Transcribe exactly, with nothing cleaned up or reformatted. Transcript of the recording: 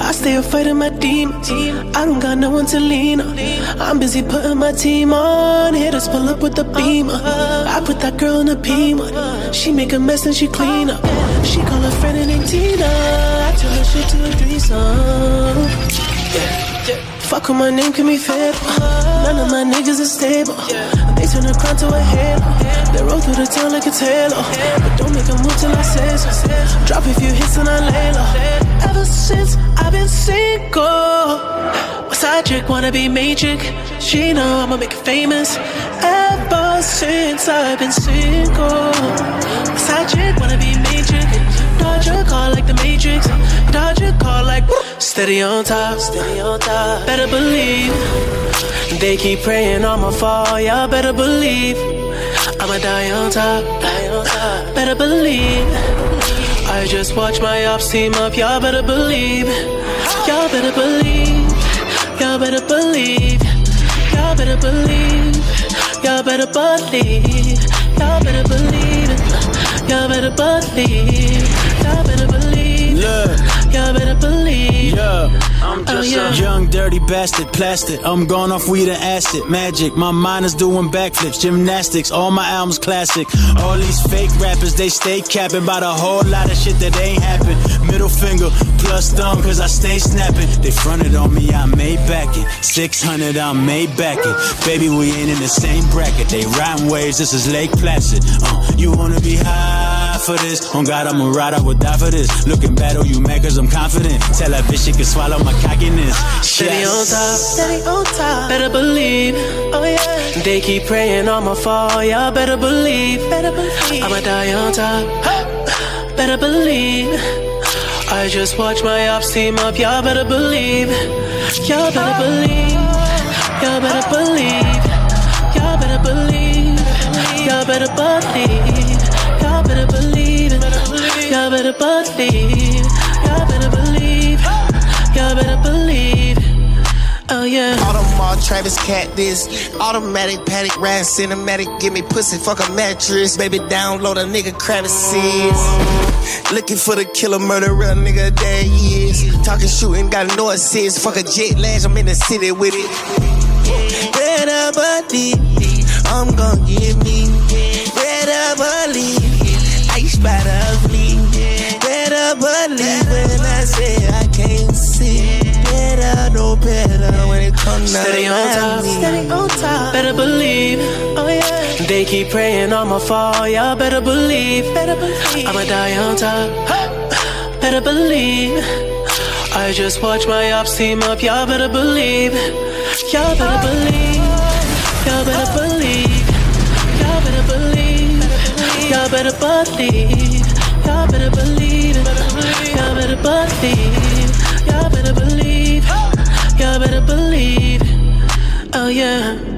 I stay fighting my demons. I don't got no one to lean on. I'm busy putting my team on. Hitters pull up with the beamer. I put that girl in a P one. She make a mess and she clean up. She call her friend and named Tina. I tell her shit to a threesome. Yeah, yeah. Fuck with my name, can be fed. None of my niggas is stable. They turn a crown to a halo. They roll through the town like it's Halo. But don't make a move till I say so. Drop a few hits and I lay low. Ever since I've been single, my side chick wanna be main chick. She know I'ma make it famous. Ever since I've been single, my side chick wanna be main chick. Dodge a call like the Matrix. Dodge a call like steady on top, steady on top. Better believe they keep praying I'ma fall. Y'all better believe I'ma die on top, die on top. Better believe I just watch my ops team up. Y'all better believe. Y'all better believe. Y'all better believe. Y'all better believe. Y'all better believe. Y'all better believe. Y'all better believe. Y'all better believe. Look. Y'all better believe. Yeah. I'm just oh, yeah. a young, dirty bastard, plastic. I'm going off weed and acid, magic. My mind is doing backflips, gymnastics. All my albums classic. All these fake rappers, they stay capping about a whole lot of shit that ain't happen. Middle finger plus thumb, cause I stay snapping. They fronted on me, I made back it. six hundred, I made back it. Baby, we ain't in the same bracket. They riding waves, this is Lake Placid. Uh, you wanna be high for this? On God, I'ma ride, I would die for this. Looking bad, oh, you mad cause I'm confident. Tell that bitch she can swallow my cockiness. Steady yes. on top, steady on top. Better believe, oh yeah. They keep praying I'ma fall. Y'all better believe, better believe I'ma die on top. Better believe I just watch my ops team up. Y'all better believe. Y'all better believe. Y'all better believe. Y'all better believe. Y'all better believe. Y'all better believe. Y'all better believe. Y'all better believe. Y'all better believe. Oh yeah. Audemars, Travis, Cat this. Automatic, paddock, ride, cinematic. Give me pussy, fuck a mattress. Baby, download a nigga crevices. Looking for the killer, murderer, nigga, there he is. Talking, shooting, got no assist. Fuck a jet lash, I'm in the city with it. Better believe, I'm gon' give me. Better believe, ice by the fleet. Better believe when I say I can't see. Better, no better when it comes to steady on top, me. Steady on top. Better believe, oh yeah. They keep praying I'ma fall. Y'all better believe, better believe I'ma die on top. Better believe I just watch my ops team up. Y'all better believe. Y'all better believe. Y'all better believe. Y'all better believe. Y'all better believe. Y'all better believe. Y'all better believe. Y'all better believe. Y'all better believe. Oh yeah.